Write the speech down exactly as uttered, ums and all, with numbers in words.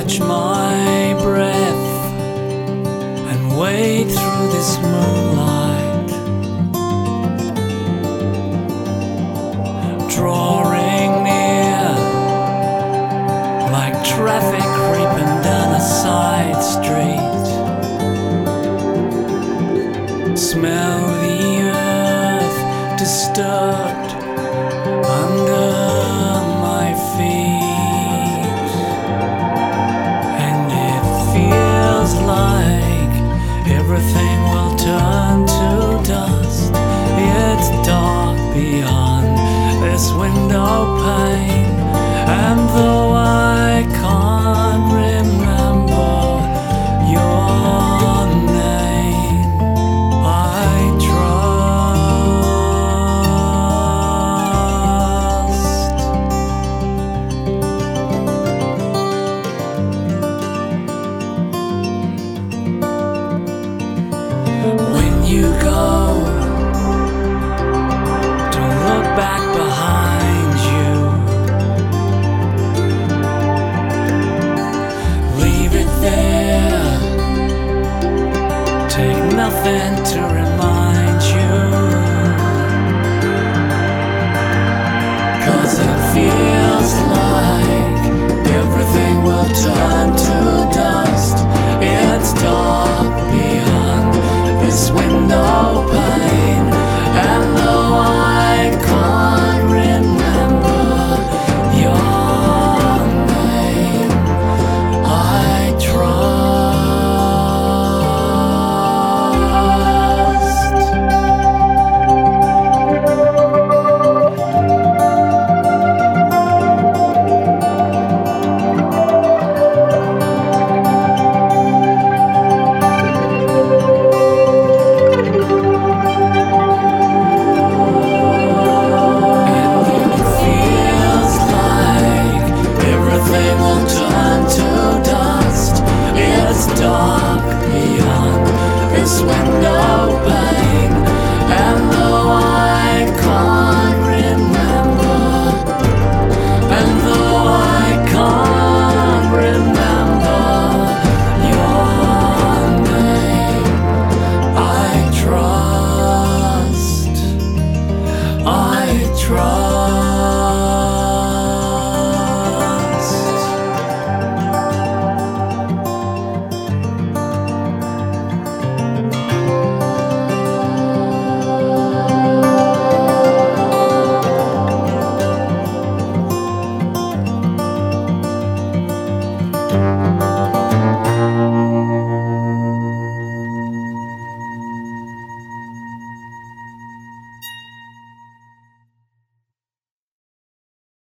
catch my breath and wade through this moonlight, drawing near like traffic creeping down a side street. Smell the earth disturbed under my feet, and it feels like everything will turn to dust. It's dark beyond this window pane, and though I can't remember your name, I trust. When you go, don't look back behind you. Leave it there. Take nothing to remind you, 'cause it feels like everything will turn to dust. It's dark beyond this window pane, and though I can't remember your name, I trust. Dark beyond this window pane, and though I can't remember, and though I can't remember your name, I trust, I trust.